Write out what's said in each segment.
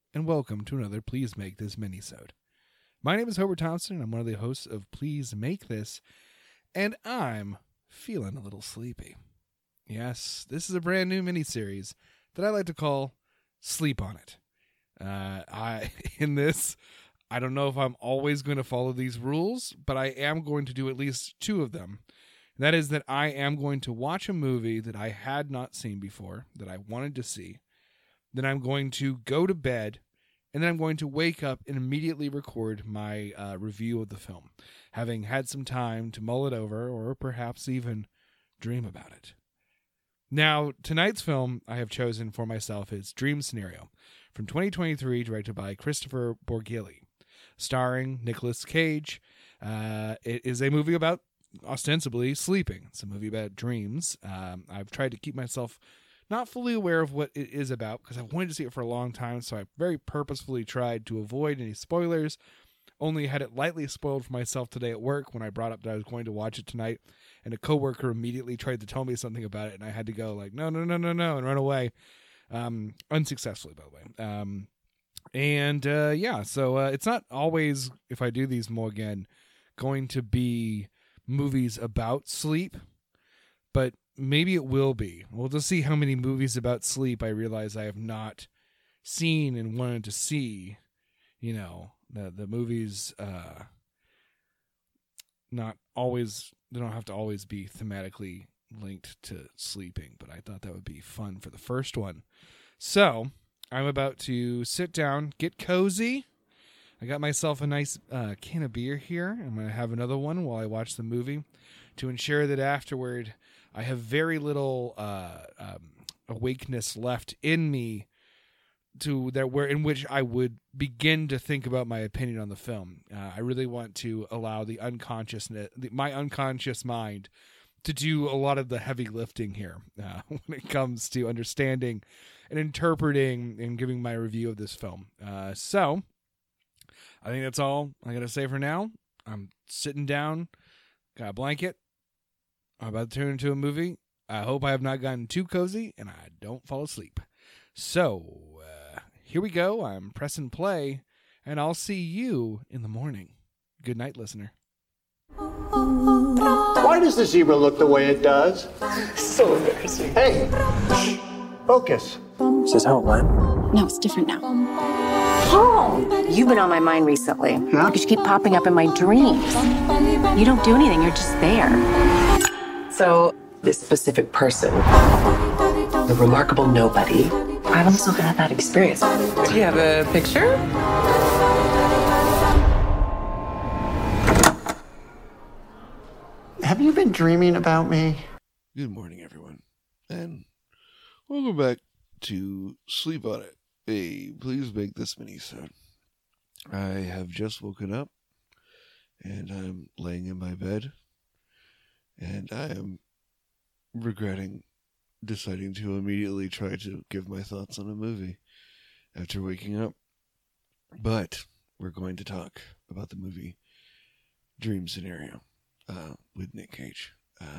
and welcome to another Please Make This Minisode. My name is Hobart Thompson, and I'm one of the hosts of Please Make This, and I'm feeling a little sleepy. Yes, this is a brand new miniseries that I like to call Sleep on It. I don't know if I'm always going to follow these rules, but I am going to do at least two of them. That is that I am going to watch a movie that I had not seen before, that I wanted to see. Then I'm going to go to bed, and then I'm going to wake up and immediately record my review of the film, having had some time to mull it over or perhaps even dream about it. Now, tonight's film I have chosen for myself is Dream Scenario, from 2023, directed by Christopher Borghelli, starring Nicolas Cage. It is a movie about, ostensibly, sleeping. It's a movie about dreams. I've tried to keep myself not fully aware of what it is about because I've wanted to see it for a long time, so I very purposefully tried to avoid any spoilers. Only had it lightly spoiled for myself today at work when I brought up that I was going to watch it tonight, and a coworker immediately tried to tell me something about it, and I had to go like, no, and run away. Unsuccessfully, by the way. So it's not always, if I do these more again, going to be movies about sleep, but maybe it will be. We'll just see how many movies about sleep I realize I have not seen and wanted to see. You know, the movies, not always, they don't have to always be thematically linked to sleeping, but I thought that would be fun for the first one. So I'm about to sit down, get cozy. I got myself a nice can of beer here. I'm going to have another one while I watch the movie to ensure that afterward I have very little awakeness left in me to that where in which I would begin to think about my opinion on the film. I really want to allow my unconscious mind to do a lot of the heavy lifting here when it comes to understanding and interpreting and giving my review of this film. So I think that's all I got to say for now. I'm sitting down, got a blanket. I'm about to turn into a movie. I hope I have not gotten too cozy and I don't fall asleep. So, here we go. I'm pressing play, and I'll see you in the morning. Good night, listener. Why does the zebra look the way it does? So embarrassing. Hey, focus. Is this how it went? No, it's different now. Paul, you've been on my mind recently. Yeah? Because you keep popping up in my dreams. You don't do anything, you're just there. So, this specific person, the remarkable nobody, I've also had that experience. Do you have a picture? Have you been dreaming about me? Good morning, everyone, and welcome back to Sleep on It. Hey, please make this minisode. I have just woken up, and I'm laying in my bed, and I am regretting deciding to immediately try to give my thoughts on a movie after waking up. But we're going to talk about the movie Dream Scenario with Nick Cage.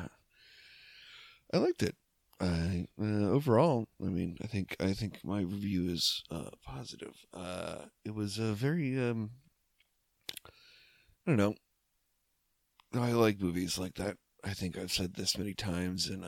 I liked it. Overall, I mean, I think my review is positive. It was a very I don't know. I like movies like that. I think I've said this many times in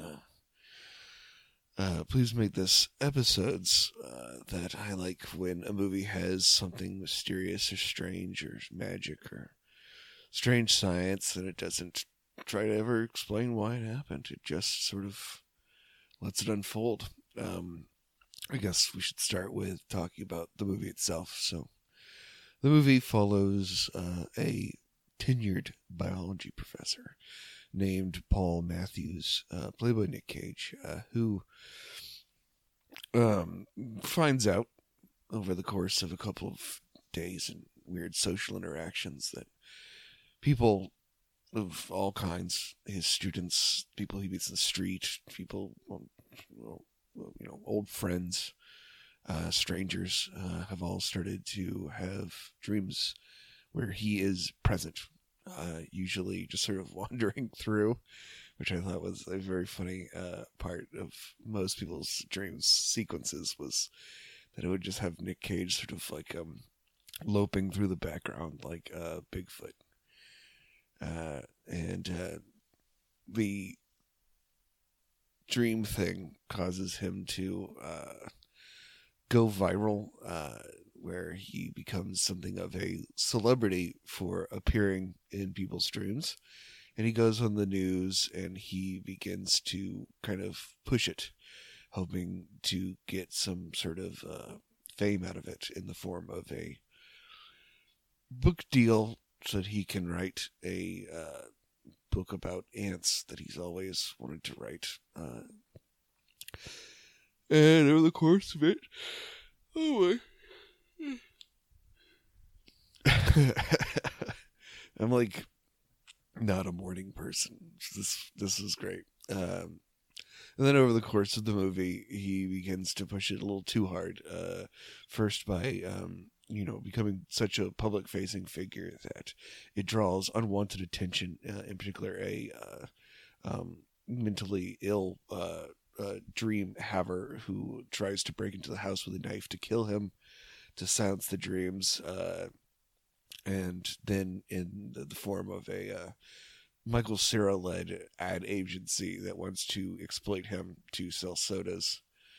Please Make This episodes that I like when a movie has something mysterious or strange or magic or strange science and it doesn't try to ever explain why it happened. It just sort of lets it unfold. I guess we should start with talking about the movie itself. So the movie follows a tenured biology professor named Paul Matthews, played by Nick Cage, who finds out over the course of a couple of days and weird social interactions that people of all kinds, his students, people he meets in the street, people, old friends, strangers, have all started to have dreams where he is present, usually just sort of wandering through, which I thought was a very funny part of most people's dreams sequences, was that it would just have Nick Cage sort of like loping through the background like Bigfoot. And the dream thing causes him to go viral, where he becomes something of a celebrity for appearing in people's dreams. And he goes on the news and he begins to kind of push it, hoping to get some sort of fame out of it in the form of a book deal so that he can write a book about ants that he's always wanted to write. And over the course of it, oh my. I'm like not a morning person. This is great. And then over the course of the movie, he begins to push it a little too hard. First by becoming such a public-facing figure that it draws unwanted attention. In particular, a mentally ill dream haver who tries to break into the house with a knife to kill him, to silence the dreams. And then in the form of a Michael Cera-led ad agency that wants to exploit him to sell sodas.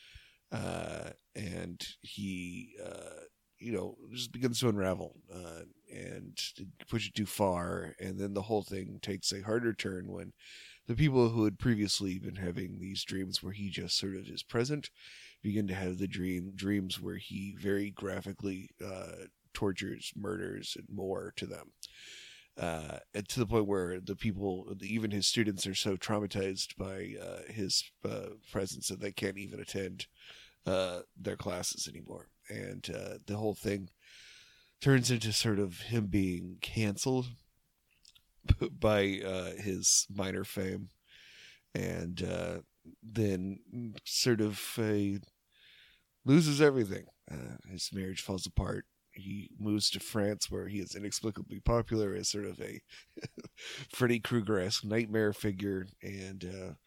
And he, just begins to unravel and push it too far. And then the whole thing takes a harder turn when the people who had previously been having these dreams where he just sort of is present begin to have the dreams where he very graphically tortures, murders, and more to them. And to the point where the people, even his students, are so traumatized by his presence that they can't even attend their classes anymore. And the whole thing turns into sort of him being canceled by his minor fame. And then sort of loses everything. His marriage falls apart. He moves to France, where he is inexplicably popular as sort of a Freddy Krueger-esque nightmare figure, and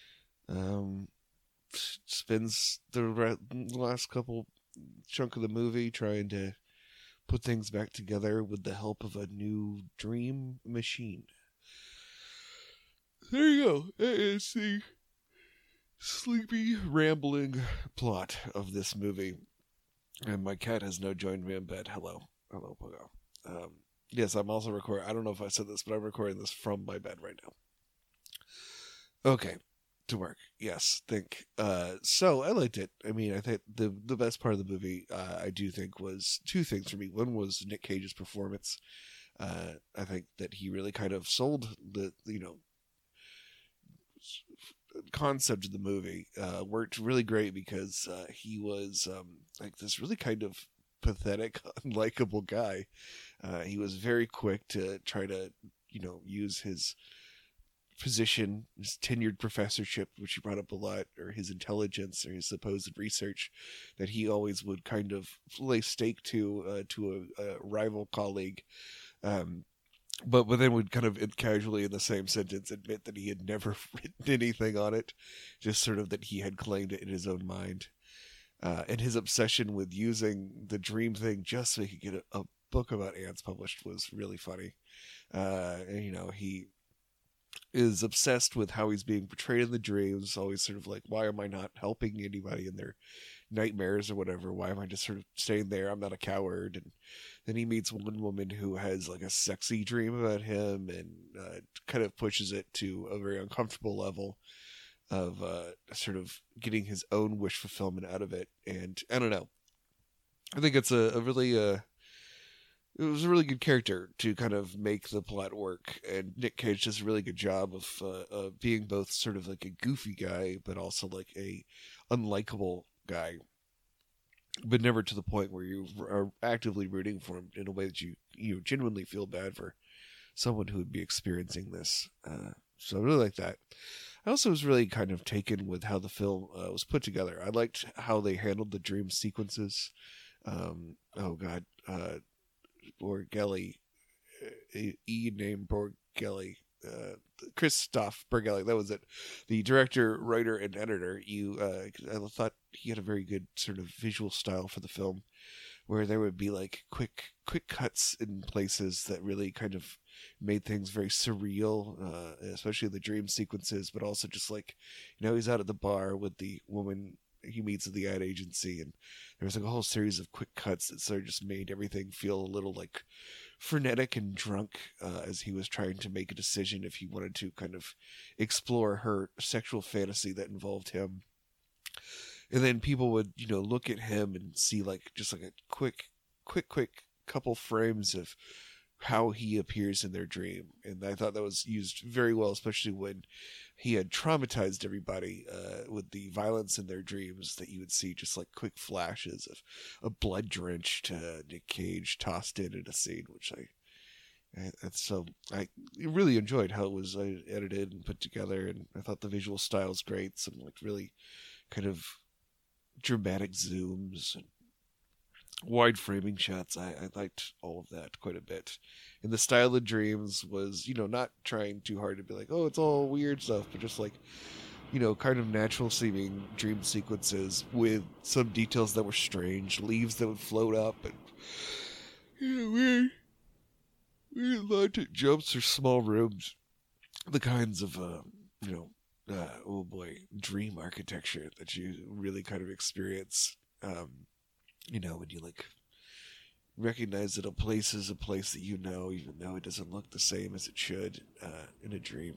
spends the last couple chunk of the movie trying to put things back together with the help of a new dream machine. There you go. That is the sleepy, rambling plot of this movie. And my cat has now joined me in bed. Hello, Pogo. Yes, I'm also recording. I don't know if I said this, but I'm recording this from my bed right now. Okay, to work. Yes, think. So I liked it. I mean, I think the best part of the movie, I do think, was two things for me. One was Nick Cage's performance. I think that he really kind of sold the concept of the movie. Worked really great because he was like this really kind of pathetic, unlikable guy. He was very quick to try to use his position, his tenured professorship, which he brought up a lot, or his intelligence, or his supposed research, that he always would kind of lay stake to a rival colleague. But then would kind of casually in the same sentence admit that he had never written anything on it, just sort of that he had claimed it in his own mind. And his obsession with using the dream thing just so he could get a book about ants published was really funny. And, he is obsessed with how he's being portrayed in the dreams, always sort of like, why am I not helping anybody in their nightmares or whatever? Why am I just sort of staying there? I'm not a coward. And then he meets one woman who has like a sexy dream about him, and kind of pushes it to a very uncomfortable level of sort of getting his own wish fulfillment out of it. And I don't know, I think it's a really it was a really good character to kind of make the plot work, and Nick Cage does a really good job of being both sort of like a goofy guy, but also like a unlikable guy, but never to the point where you are actively rooting for him in a way that you genuinely feel bad for someone who would be experiencing this. So I really like that. I also was really kind of taken with how the film was put together. I liked how they handled the dream sequences. Borgelli, named Borgelli, Christoph Borgelli, that was it. The director, writer, and editor. I thought he had a very good sort of visual style for the film, where there would be like quick cuts in places that really kind of made things very surreal, especially the dream sequences, but also just like, he's out at the bar with the woman he meets at the ad agency, and there was like a whole series of quick cuts that sort of just made everything feel a little like frenetic and drunk, as he was trying to make a decision if he wanted to kind of explore her sexual fantasy that involved him. And then people would, look at him and see like just like a quick couple frames of how he appears in their dream. And I thought that was used very well, especially when he had traumatized everybody with the violence in their dreams, that you would see just like quick flashes of a blood-drenched Nick Cage tossed in a scene, which I really enjoyed how it was edited and put together, and I thought the visual style was great. Some like really kind of dramatic zooms and wide framing shots. I liked all of that quite a bit. And the style of the dreams was, not trying too hard to be like, oh, it's all weird stuff, but just like, kind of natural seeming dream sequences with some details that were strange, leaves that would float up, and weird logic jumps or small rooms, the kinds of oh boy, dream architecture that you really kind of experience, when you like recognize that a place is a place that even though it doesn't look the same as it should in a dream.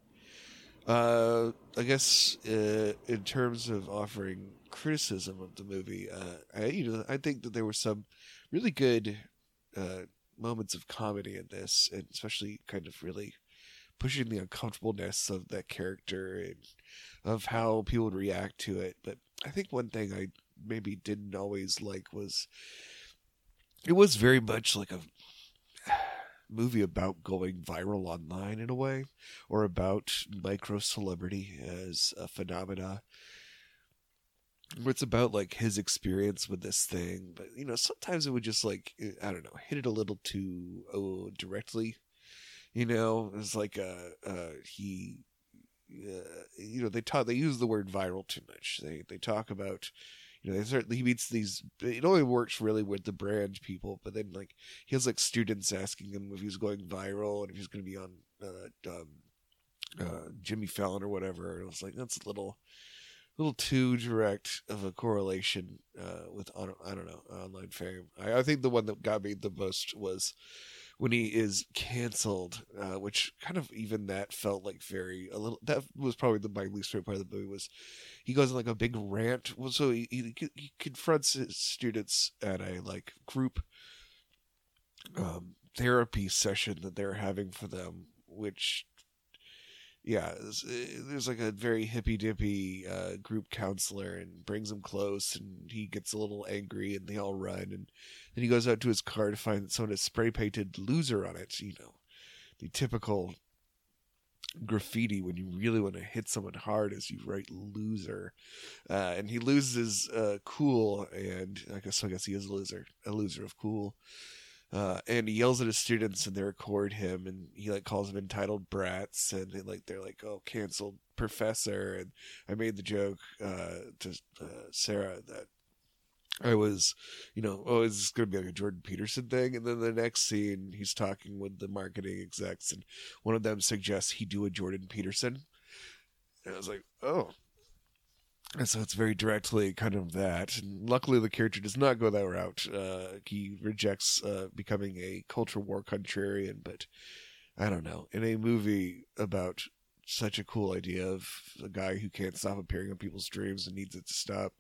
I guess in terms of offering criticism of the movie, I think that there were some really good moments of comedy in this, and especially kind of really pushing the uncomfortableness of that character and of how people would react to it. But I think one thing I maybe didn't always like was it was very much like a movie about going viral online in a way, or about micro celebrity as a phenomena. It's about like his experience with this thing, but sometimes it would just like, I don't know, hit it a little too directly. It's like he they use the word viral too much. They talk about, he meets these, it only works really with the brand people, but then like he has like students asking him if he's going viral and if he's going to be on Jimmy Fallon or whatever. And I was like, that's a little too direct of a correlation with, I don't know, online fame. I think the one that got me the most was when he is canceled, which kind of, even that felt like that was probably my least favorite part of the movie, was he goes on like a big rant. So he confronts his students at a like group therapy session that they're having for them, which, yeah, there's like a very hippy-dippy group counselor, and brings him close, and he gets a little angry, and they all run, and then he goes out to his car to find that someone has spray-painted "loser" on it. The typical graffiti when you really want to hit someone hard is you write "loser," and he loses cool, and I guess he is a loser of cool. And he yells at his students, and they record him, and he like calls them entitled brats, and they're like, oh, canceled professor. And I made the joke to Sarah that I was, oh, is this going to be like a Jordan Peterson thing? And then the next scene, he's talking with the marketing execs, and one of them suggests he do a Jordan Peterson. And I was like, oh. And so it's very directly kind of that. And luckily the character does not go that route. He rejects becoming a culture war contrarian, but I don't know. In a movie about such a cool idea of a guy who can't stop appearing in people's dreams and needs it to stop,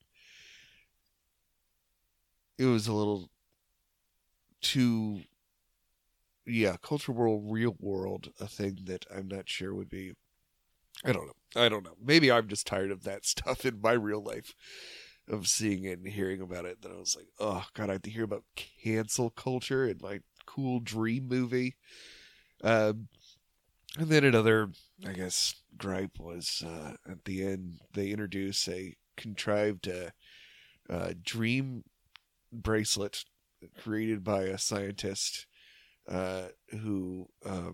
it was a little too, culture world, real world, a thing that I'm not sure would be, I don't know. Maybe I'm just tired of that stuff in my real life, of seeing it and hearing about it, that I was like, oh God, I have to hear about cancel culture in my cool dream movie. And then another, I guess, gripe was at the end, they introduce a contrived dream bracelet created by a scientist who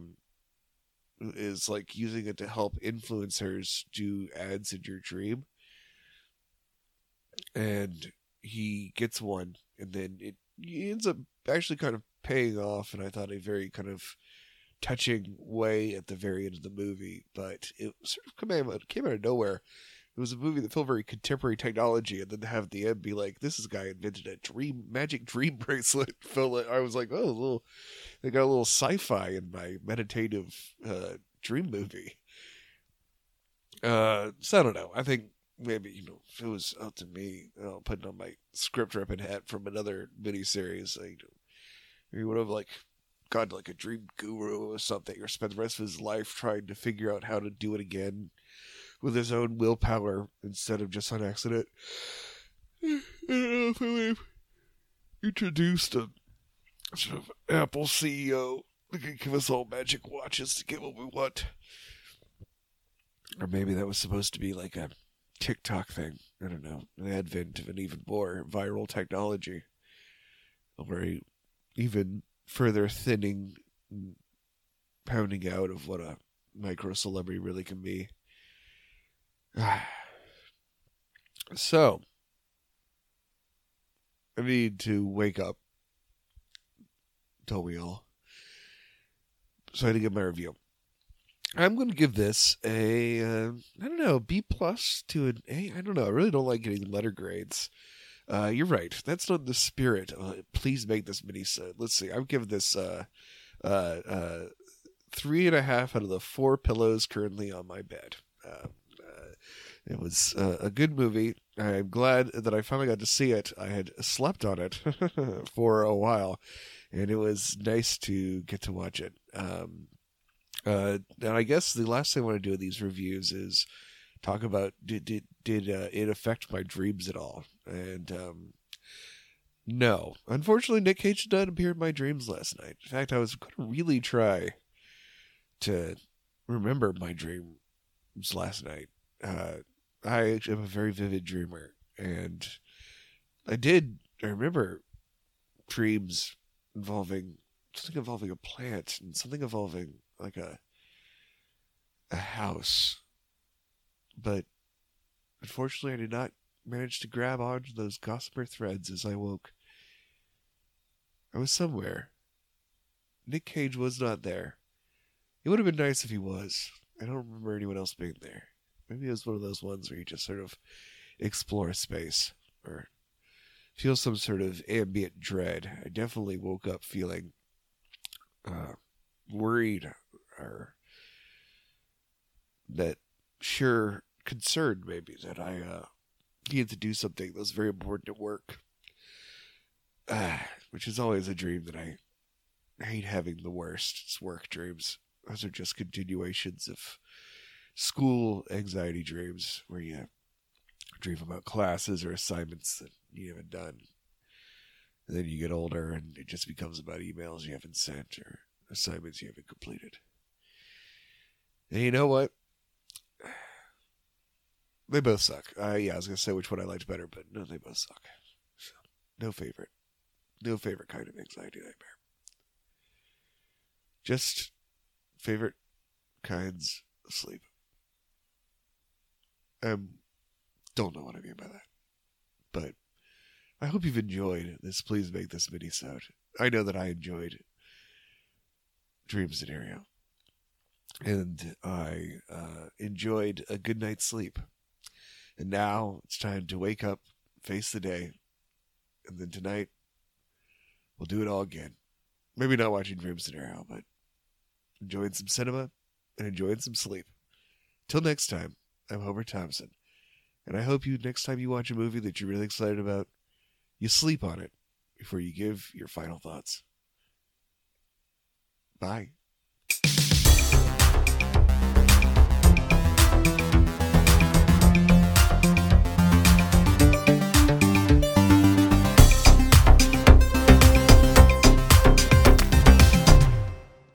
is like using it to help influencers do ads in your dream. and he gets one, and then he ends up actually kind of paying off, and I thought a very kind of touching way at the very end of the movie, but it sort of came out of nowhere. It was a movie that felt very contemporary technology, and then to have the end be like, "This guy invented a magic dream bracelet." Felt like I was like, "Oh, they got a little sci-fi in my meditative dream movie." So I don't know. I think maybe if it was up to me, putting on my script repping hat from another miniseries, he would have gone like a dream guru or something, or spent the rest of his life trying to figure out how to do it again with his own willpower instead of just on accident. I don't know if we introduced a sort of Apple CEO that could give us all magic watches to get what we want. Or maybe that was supposed to be like a TikTok thing. I don't know. The advent of an even more viral technology. Or a even further thinning, pounding out of what a micro celebrity really can be. So, I need to wake up. Don't we all? So I had to give my review. I'm going to give this a, I don't know, B+ to an A. I don't know. I really don't like getting letter grades. You're right. That's not the spirit. Please make this mini-sode. Let's see. I've given this 3.5 out of the 4 pillows currently on my bed. It was a good movie. I'm glad that I finally got to see it. I had slept on it for a while, and it was nice to get to watch it. And I guess the last thing I want to do with these reviews is talk about did it affect my dreams at all? And no, unfortunately, Nick Cage did not appear in my dreams last night. In fact, I was going to really try to remember my dreams last night. I am a very vivid dreamer, and I remember dreams involving a plant and something involving like a house. But unfortunately, I did not manage to grab onto those gossamer threads as I woke. I was somewhere. Nick Cage was not there. It would have been nice if he was. I don't remember anyone else being there. Maybe it was one of those ones where you just sort of explore space or feel some sort of ambient dread. I definitely woke up feeling worried, or that sure concerned maybe that I needed to do something that was very important at work, which is always a dream that I hate having the worst. It's work dreams. Those are just continuations of school anxiety dreams where you dream about classes or assignments that you haven't done. And then you get older and it just becomes about emails you haven't sent or assignments you haven't completed. And you know what? They both suck. I was going to say which one I liked better, but no, they both suck. So, no favorite. No favorite kind of anxiety nightmare. Just favorite kinds of sleep. Don't know what I mean by that. But I hope you've enjoyed this. Please make this mini-sode. I know that I enjoyed Dream Scenario. And I enjoyed a good night's sleep. And now it's time to wake up, face the day, and then tonight we'll do it all again. Maybe not watching Dream Scenario, but enjoying some cinema and enjoying some sleep. Till next time, I'm Homer Thompson. And I hope next time you watch a movie that you're really excited about, you sleep on it before you give your final thoughts. Bye.